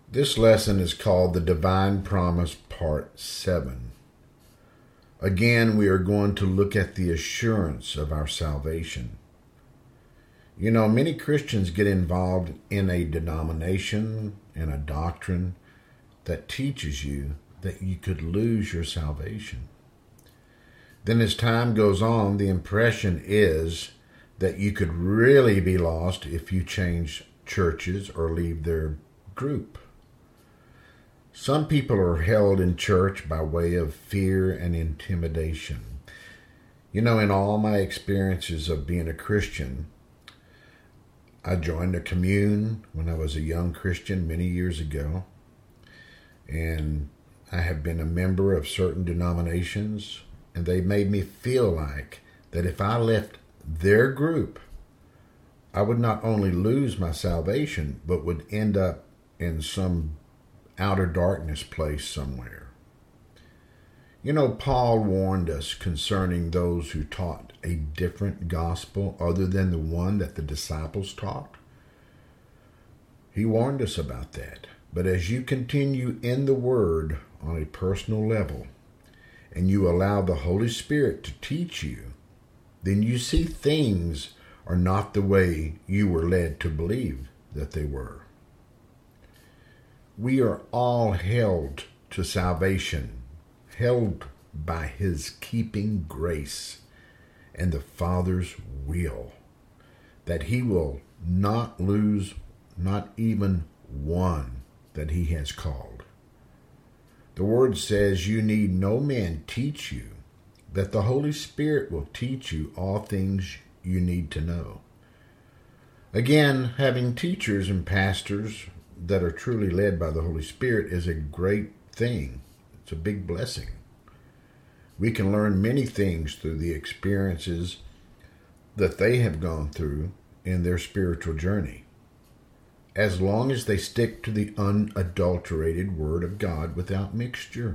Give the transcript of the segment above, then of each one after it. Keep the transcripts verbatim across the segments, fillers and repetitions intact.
This lesson is called The Divine Promise, Part seven. Again, we are going to look at the assurance of our salvation. You know, many Christians get involved in a denomination and a doctrine that teaches you that you could lose your salvation. Then as time goes on, the impression is that you could really be lost if you change churches or leave their group. Some people are held in church by way of fear and intimidation. You know, in all my experiences of being a Christian, I joined a commune when I was a young Christian many years ago, and I have been a member of certain denominations, and they made me feel like that if I left their group, I would not only lose my salvation, but would end up in some outer darkness place somewhere. You know, Paul warned us concerning those who taught a different gospel other than the one that the disciples taught. He warned us about that. But as you continue in the Word on a personal level, and you allow the Holy Spirit to teach you, then you see things are not the way you were led to believe that they were. We are all held to salvation, held by His keeping grace and the Father's will, that He will not lose not even one that He has called. The Word says you need no man teach you, that the Holy Spirit will teach you all things you need to know. Again, having teachers and pastors that are truly led by the Holy Spirit is a great thing. It's a big blessing. We can learn many things through the experiences that they have gone through in their spiritual journey, as long as they stick to the unadulterated Word of God without mixture.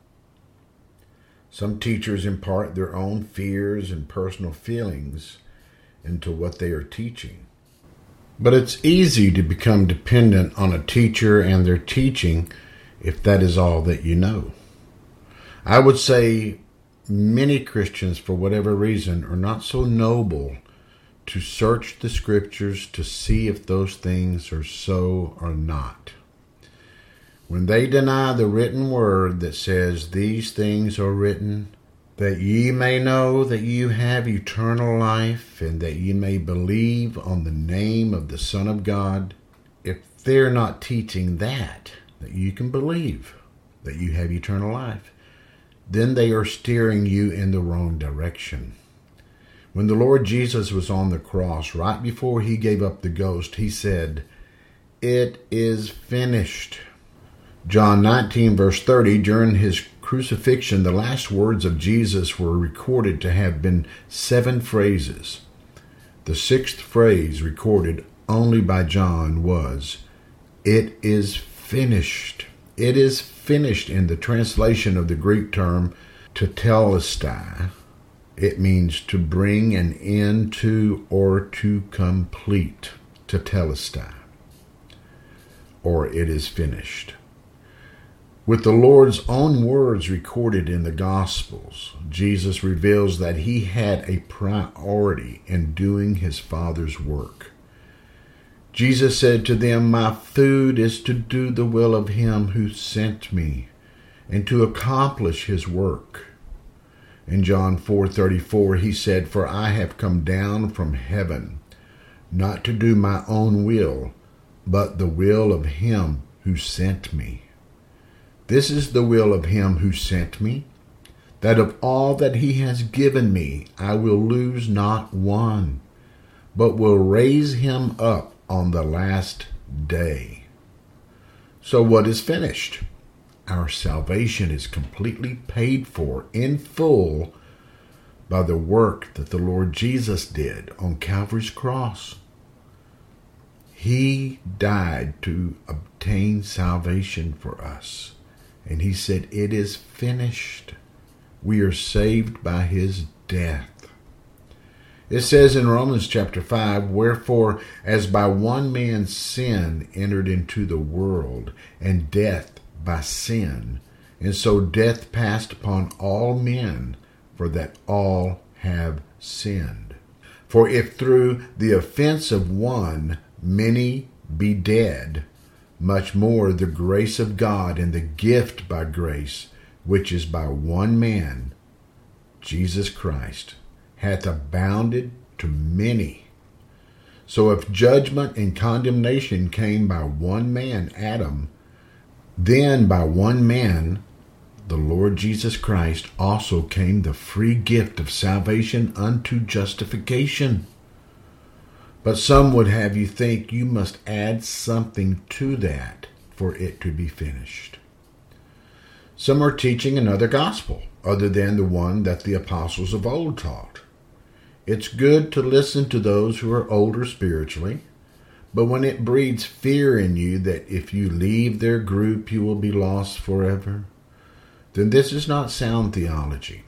Some teachers impart their own fears and personal feelings into what they are teaching. But it's easy to become dependent on a teacher and their teaching if that is all that you know. I would say many Christians, for whatever reason, are not so noble to search the Scriptures to see if those things are so or not. When they deny the written Word that says, "These things are written, that ye may know that you have eternal life, and that ye may believe on the name of the Son of God," if they're not teaching that, that you can believe that you have eternal life, then they are steering you in the wrong direction. When the Lord Jesus was on the cross, right before He gave up the ghost, He said, "It is finished." John nineteen, verse thirty, during His crucifixion, the last words of Jesus were recorded to have been seven phrases. The sixth phrase recorded only by John was, "It is finished." It is finished in the translation of the Greek term tetelestai. It means to bring an end to or to complete. Tetelestai. Or it is finished. With the Lord's own words recorded in the Gospels, Jesus reveals that He had a priority in doing His Father's work. Jesus said to them, "My food is to do the will of Him who sent me, and to accomplish His work." In John four thirty-four, He said, "For I have come down from heaven, not to do my own will, but the will of Him who sent me." This is the will of Him who sent me, that of all that He has given me, I will lose not one, but will raise him up on the last day. So what is finished? Our salvation is completely paid for in full by the work that the Lord Jesus did on Calvary's cross. He died to obtain salvation for us. And He said, "It is finished." We are saved by His death. It says in Romans chapter five, wherefore, as by one man's sin entered into the world, and death by sin, and so death passed upon all men, for that all have sinned. For if through the offense of one many be dead, much more the grace of God and the gift by grace, which is by one man, Jesus Christ, hath abounded to many. So if judgment and condemnation came by one man, Adam, then by one man, the Lord Jesus Christ, also came the free gift of salvation unto justification. But some would have you think you must add something to that for it to be finished. Some are teaching another gospel other than the one that the apostles of old taught. It's good to listen to those who are older spiritually, but when it breeds fear in you that if you leave their group you will be lost forever, then this is not sound theology.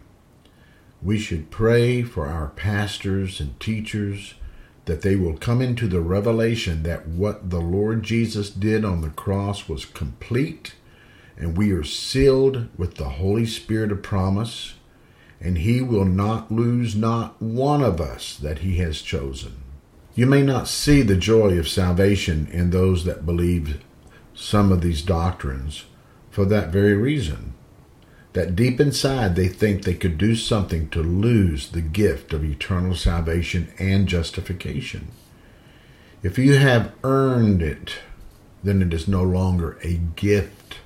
We should pray for our pastors and teachers that they will come into the revelation that what the Lord Jesus did on the cross was complete, and we are sealed with the Holy Spirit of promise, and he will not lose not one of us that he has chosen. You may not see the joy of salvation in those that believe some of these doctrines for that very reason, that deep inside they think they could do something to lose the gift of eternal salvation and justification. If you have earned it, then it is no longer a gift,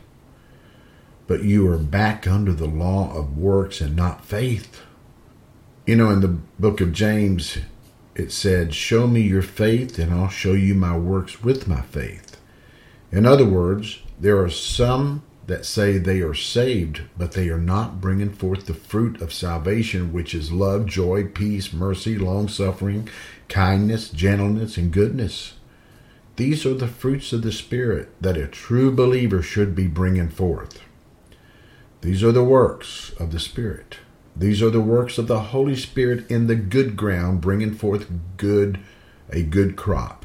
but you are back under the law of works and not faith. You know, in the book of James, it said, show me your faith and I'll show you my works with my faith. In other words, there are some that say they are saved, but they are not bringing forth the fruit of salvation, which is love, joy, peace, mercy, long-suffering, kindness, gentleness, and goodness. These are the fruits of the Spirit that a true believer should be bringing forth. These are the works of the Spirit. These are the works of the Holy Spirit in the good ground, bringing forth good, a good crop.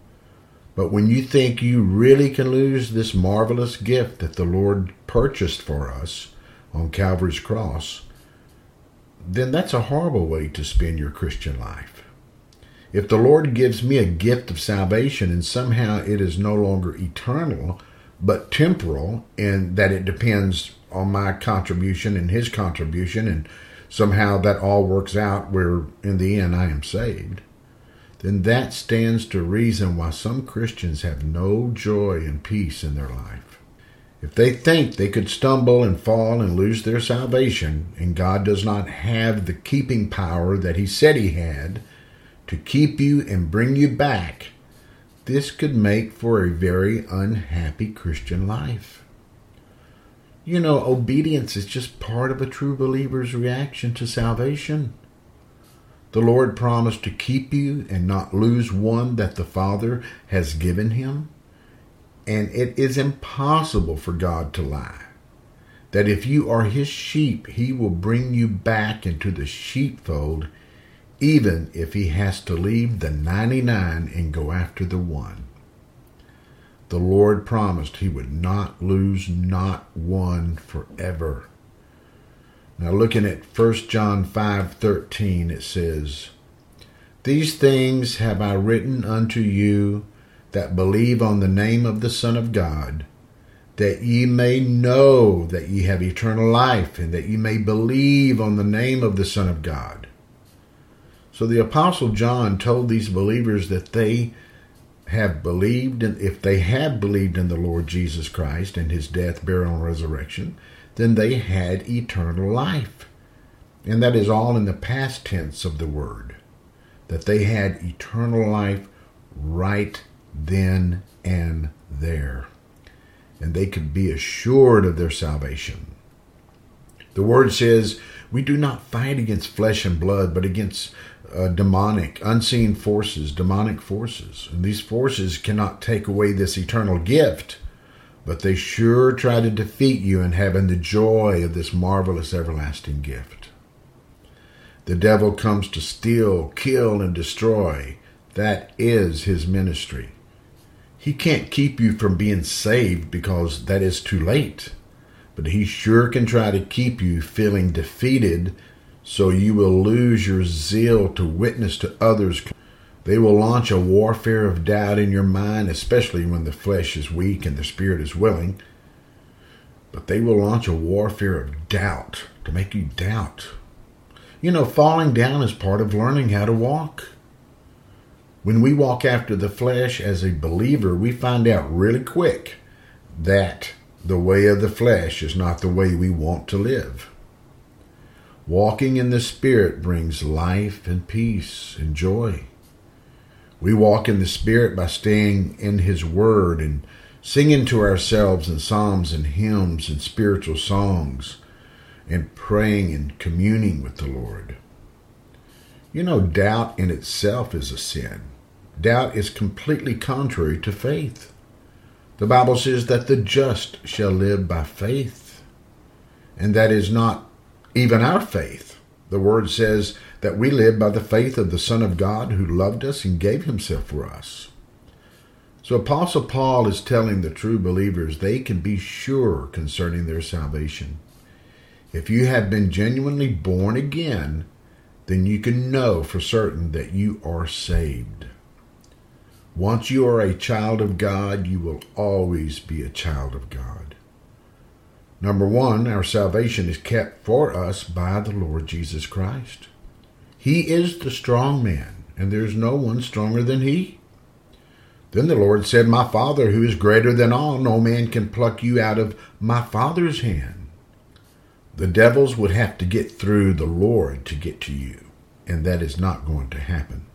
But when you think you really can lose this marvelous gift that the Lord purchased for us on Calvary's cross, then that's a horrible way to spend your Christian life. If the Lord gives me a gift of salvation and somehow it is no longer eternal, but temporal, and that it depends on my contribution and his contribution, and somehow that all works out where in the end I am saved, then that stands to reason why some Christians have no joy and peace in their life. If they think they could stumble and fall and lose their salvation, and God does not have the keeping power that he said he had to keep you and bring you back, this could make for a very unhappy Christian life. You know, obedience is just part of a true believer's reaction to salvation. The Lord promised to keep you and not lose one that the Father has given him. And it is impossible for God to lie. That if you are his sheep, he will bring you back into the sheepfold, even if he has to leave the ninety-nine and go after the one. The Lord promised he would not lose not one forever. Now looking at First John five thirteen, it says, these things have I written unto you that believe on the name of the Son of God, that ye may know that ye have eternal life, and that ye may believe on the name of the Son of God. So the Apostle John told these believers that they have believed, and if they have believed in the Lord Jesus Christ and his death, burial, and resurrection, then they had eternal life. And that is all in the past tense of the word, that they had eternal life right then and there. And they could be assured of their salvation. The word says, we do not fight against flesh and blood, but against uh, demonic, unseen forces, demonic forces. And these forces cannot take away this eternal gift, but they sure try to defeat you in having the joy of this marvelous everlasting gift. The devil comes to steal, kill, and destroy. That is his ministry. He can't keep you from being saved because that is too late. But he sure can try to keep you feeling defeated so you will lose your zeal to witness to others. They will launch a warfare of doubt in your mind, especially when the flesh is weak and the spirit is willing. But they will launch a warfare of doubt to make you doubt. You know, falling down is part of learning how to walk. When we walk after the flesh as a believer, we find out really quick that the way of the flesh is not the way we want to live. Walking in the Spirit brings life and peace and joy. We walk in the Spirit by staying in His Word and singing to ourselves in psalms and hymns and spiritual songs and praying and communing with the Lord. You know, doubt in itself is a sin. Doubt is completely contrary to faith. The Bible says that the just shall live by faith. And that is not even our faith. The Word says that we live by the faith of the Son of God who loved us and gave Himself for us. So Apostle Paul is telling the true believers they can be sure concerning their salvation. If you have been genuinely born again, then you can know for certain that you are saved. Once you are a child of God, you will always be a child of God. Number one, our salvation is kept for us by the Lord Jesus Christ. He is the strong man, and there is no one stronger than He. Then the Lord said, My Father, who is greater than all, no man can pluck you out of my Father's hand. The devils would have to get through the Lord to get to you, and that is not going to happen.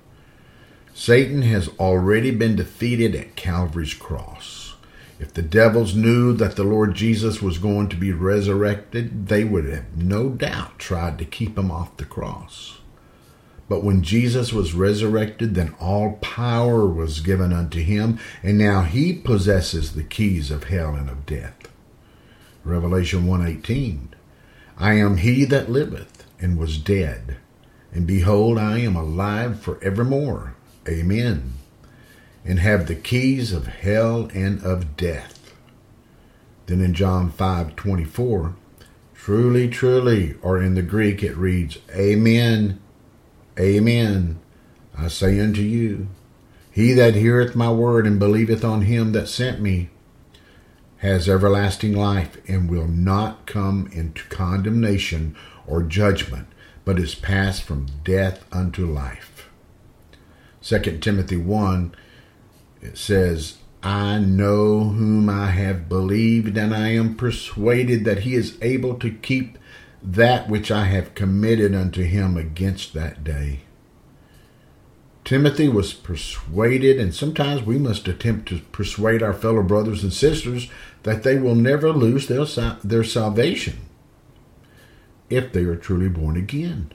Satan has already been defeated at Calvary's cross. If the devils knew that the Lord Jesus was going to be resurrected, they would have no doubt tried to keep him off the cross. But when Jesus was resurrected, then all power was given unto him, and now he possesses the keys of hell and of death. Revelation one eighteen, I am he that liveth and was dead, and behold, I am alive forevermore. Amen. And have the keys of hell and of death. Then in John five twenty-four, truly, truly, or in the Greek it reads, Amen, Amen, I say unto you, he that heareth my word and believeth on him that sent me has everlasting life and will not come into condemnation or judgment, but is passed from death unto life. Second Timothy one, it says, I know whom I have believed, and I am persuaded that he is able to keep that which I have committed unto him against that day. Timothy was persuaded, and sometimes we must attempt to persuade our fellow brothers and sisters that they will never lose their, their salvation if they are truly born again.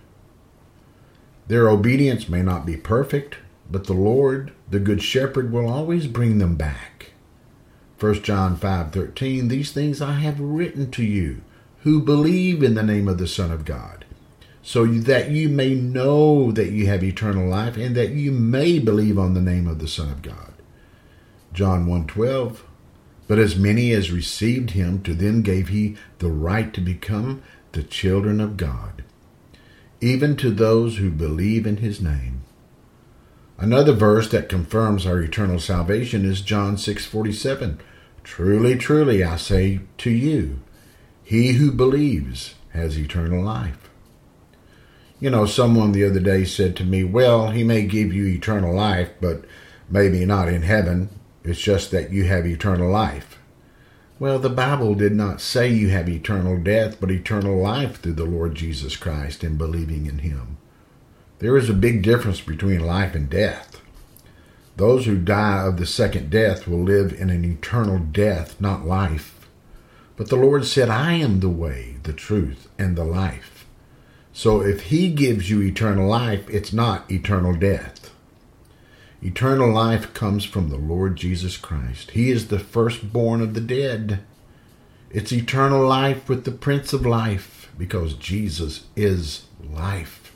Their obedience may not be perfect, but the Lord, the Good Shepherd, will always bring them back. First John five thirteen, these things I have written to you, who believe in the name of the Son of God, so that you may know that you have eternal life, and that you may believe on the name of the Son of God. John one twelve, but as many as received him, to them gave he the right to become the children of God, even to those who believe in his name. Another verse that confirms our eternal salvation is John six forty-seven. Truly, truly, I say to you, he who believes has eternal life. You know, someone the other day said to me, well, he may give you eternal life, but maybe not in heaven. It's just that you have eternal life. Well, the Bible did not say you have eternal death, but eternal life through the Lord Jesus Christ and believing in him. There is a big difference between life and death. Those who die of the second death will live in an eternal death, not life. But the Lord said, I am the way, the truth, and the life. So if he gives you eternal life, it's not eternal death. Eternal life comes from the Lord Jesus Christ. He is the firstborn of the dead. It's eternal life with the Prince of Life, because Jesus is life.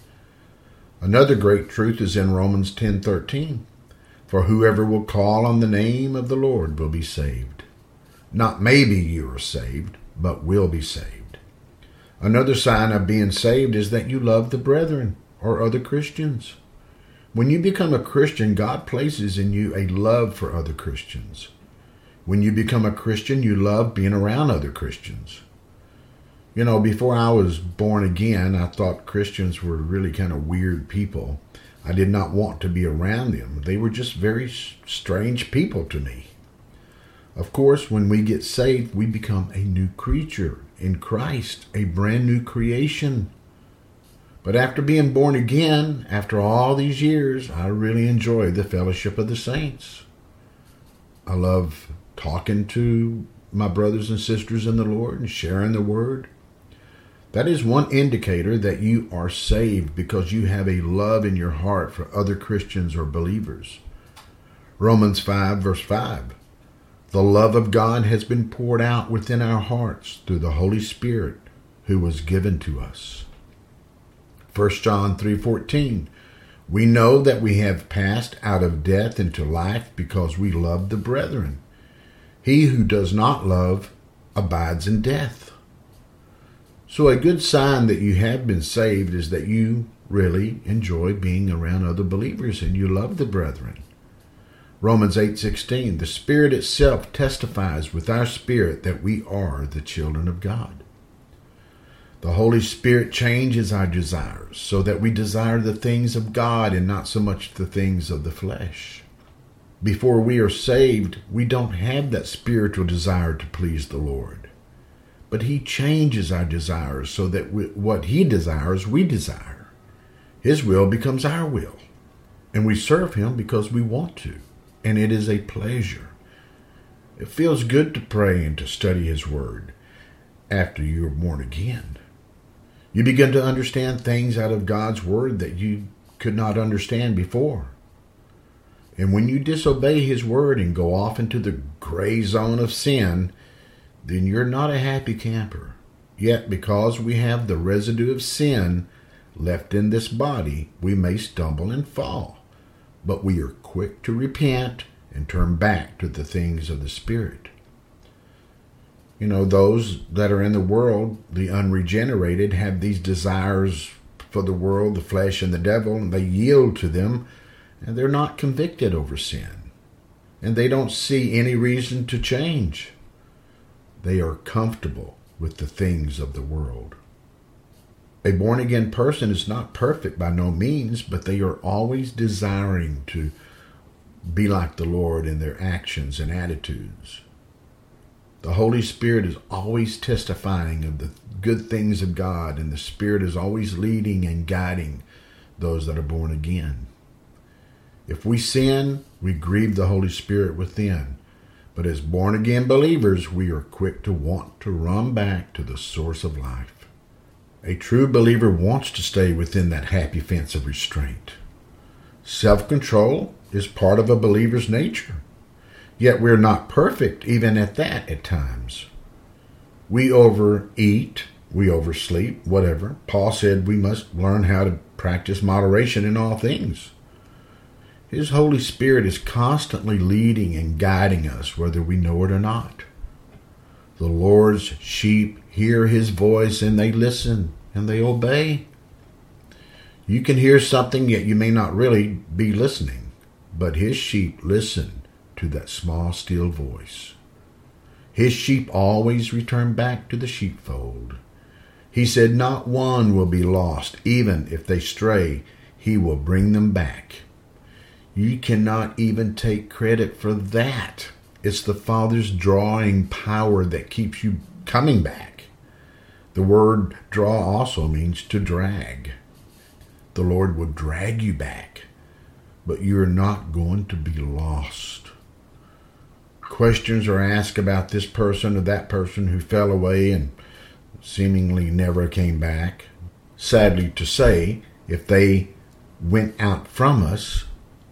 Another great truth is in Romans ten thirteen. For whoever will call on the name of the Lord will be saved. Not maybe you are saved, but will be saved. Another sign of being saved is that you love the brethren or other Christians. When you become a Christian, God places in you a love for other Christians. When you become a Christian, you love being around other Christians. You know, before I was born again, I thought Christians were really kind of weird people. I did not want to be around them. They were just very strange people to me. Of course, when we get saved, we become a new creature in Christ, a brand new creation. But after being born again, after all these years, I really enjoy the fellowship of the saints. I love talking to my brothers and sisters in the Lord and sharing the word. That is one indicator that you are saved, because you have a love in your heart for other Christians or believers. Romans five verse five. The love of God has been poured out within our hearts through the Holy Spirit who was given to us. First John three fourteen. We know that we have passed out of death into life because we love the brethren. He who does not love abides in death. So a good sign that you have been saved is that you really enjoy being around other believers and you love the brethren. Romans eight sixteen. The Spirit itself testifies with our spirit that we are the children of God. The Holy Spirit changes our desires so that we desire the things of God and not so much the things of the flesh. Before we are saved, we don't have that spiritual desire to please the Lord. But He changes our desires so that we, what He desires, we desire. His will becomes our will. And we serve Him because we want to. And it is a pleasure. It feels good to pray and to study His Word after you are born again. You begin to understand things out of God's Word that you could not understand before. And when you disobey His Word and go off into the gray zone of sin, then you're not a happy camper. Yet because we have the residue of sin left in this body, we may stumble and fall. But we are quick to repent and turn back to the things of the Spirit. You know, those that are in the world, the unregenerated, have these desires for the world, the flesh, and the devil, and they yield to them, and they're not convicted over sin. And they don't see any reason to change. They are comfortable with the things of the world. A born-again person is not perfect by no means, but they are always desiring to be like the Lord in their actions and attitudes. The Holy Spirit is always testifying of the good things of God, and the Spirit is always leading and guiding those that are born again. If we sin, we grieve the Holy Spirit within. But as born-again believers, we are quick to want to run back to the source of life. A true believer wants to stay within that happy fence of restraint. Self-control is part of a believer's nature. Yet we're not perfect even at that at times. We overeat, we oversleep, whatever. Paul said we must learn how to practice moderation in all things. His Holy Spirit is constantly leading and guiding us, whether we know it or not. The Lord's sheep hear His voice, and they listen, and they obey. You can hear something, yet you may not really be listening. But His sheep listen to that small, still voice. His sheep always return back to the sheepfold. He said not one will be lost. Even if they stray, He will bring them back. You cannot even take credit for that. It's the Father's drawing power that keeps you coming back. The word draw also means to drag. The Lord will drag you back, but you're not going to be lost. Questions are asked about this person or that person who fell away and seemingly never came back. Sadly to say, if they went out from us,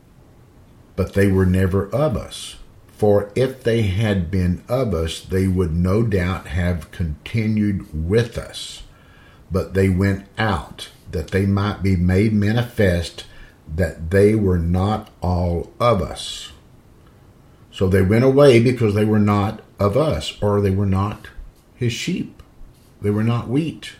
but they were never of us. For if they had been of us, they would no doubt have continued with us. but they went out, that they might be made manifest that they were not all of us. So they went away because they were not of us, or they were not his sheep. They were not wheat.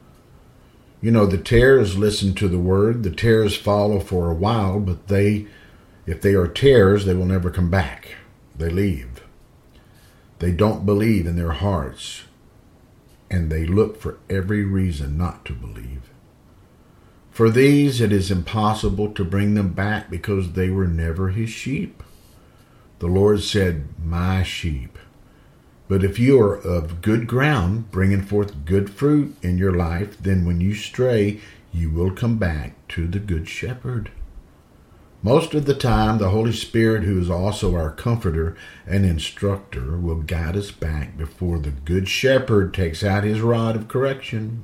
You know, the tares listen to the word. The tares follow for a while, but they, if they are tares, they will never come back. They leave. They don't believe in their hearts, and they look for every reason not to believe. For these, it is impossible to bring them back because they were never his sheep. The Lord said, my sheep. But if you are of good ground, bringing forth good fruit in your life, then when you stray, you will come back to the good shepherd. Most of the time, the Holy Spirit, who is also our comforter and instructor, will guide us back before the good shepherd takes out his rod of correction.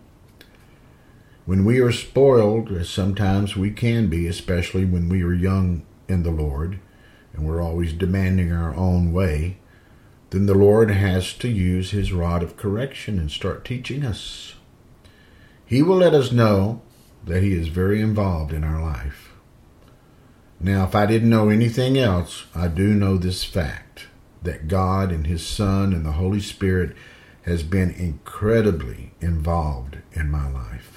When we are spoiled, as sometimes we can be, especially when we are young in the Lord, and we're always demanding our own way, then the Lord has to use his rod of correction and start teaching us. He will let us know that he is very involved in our life. Now, if I didn't know anything else, I do know this fact, that God and his Son and the Holy Spirit has been incredibly involved in my life.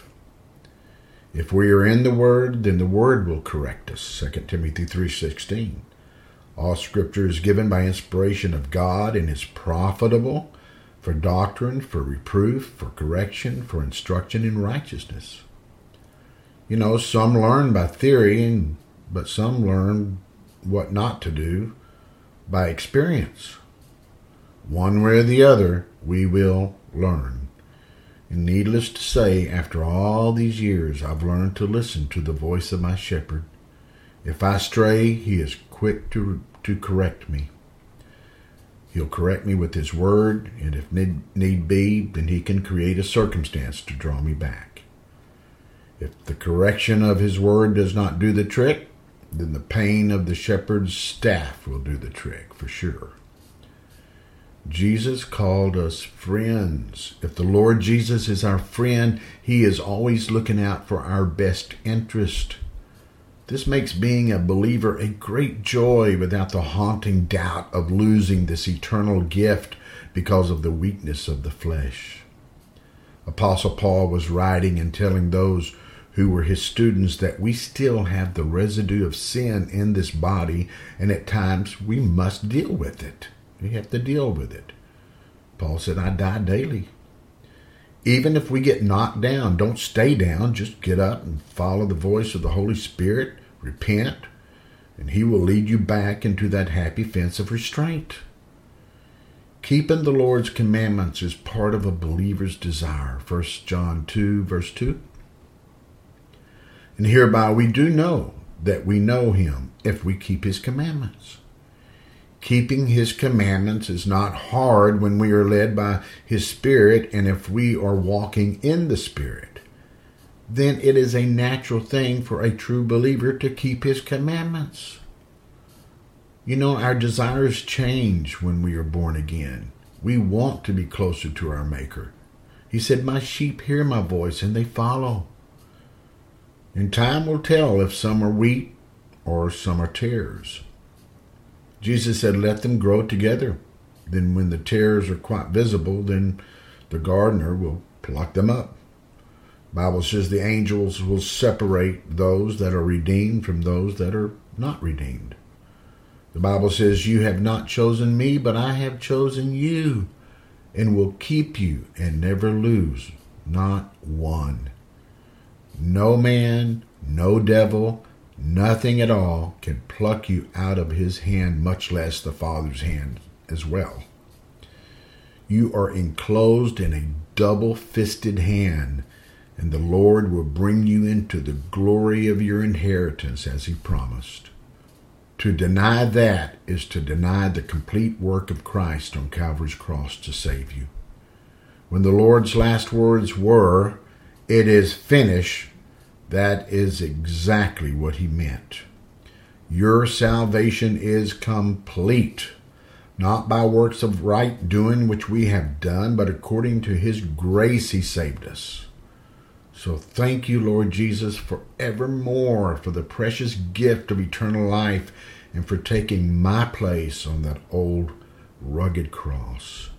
If we are in the Word, then the Word will correct us, Second Timothy three sixteen. All Scripture is given by inspiration of God and is profitable for doctrine, for reproof, for correction, for instruction in righteousness. You know, some learn by theory, and but some learn what not to do by experience. One way or the other, we will learn. And needless to say, after all these years, I've learned to listen to the voice of my shepherd. If I stray, he is quick to, to correct me. He'll correct me with his word, and if need, need be, then he can create a circumstance to draw me back. If the correction of his word does not do the trick, then the pain of the shepherd's staff will do the trick, for sure. Jesus called us friends. If the Lord Jesus is our friend, he is always looking out for our best interest. This makes being a believer a great joy without the haunting doubt of losing this eternal gift because of the weakness of the flesh. Apostle Paul was writing and telling those who were his students that we still have the residue of sin in this body, and at times we must deal with it. We have to deal with it. Paul said, I die daily. Even if we get knocked down, don't stay down. Just get up and follow the voice of the Holy Spirit. Repent, and he will lead you back into that happy fence of restraint. Keeping the Lord's commandments is part of a believer's desire. First John two, verse two. And hereby we do know that we know him if we keep his commandments. Keeping his commandments is not hard when we are led by his Spirit, and if we are walking in the Spirit, then it is a natural thing for a true believer to keep his commandments. You know, our desires change when we are born again. We want to be closer to our Maker. He said, my sheep hear my voice and they follow. And time will tell if some are wheat or some are tares. Jesus said, let them grow together. Then when the tares are quite visible, then the gardener will pluck them up. The Bible says the angels will separate those that are redeemed from those that are not redeemed. The Bible says, you have not chosen me, but I have chosen you, and will keep you and never lose, not one. No man, no devil, nothing at all can pluck you out of his hand, much less the Father's hand as well. You are enclosed in a double-fisted hand, and the Lord will bring you into the glory of your inheritance as he promised. To deny that is to deny the complete work of Christ on Calvary's cross to save you. When the Lord's last words were, it is finished, that is exactly what he meant. Your salvation is complete, not by works of right doing which we have done, but according to his grace he saved us. So thank you, Lord Jesus, forevermore for the precious gift of eternal life and for taking my place on that old rugged cross.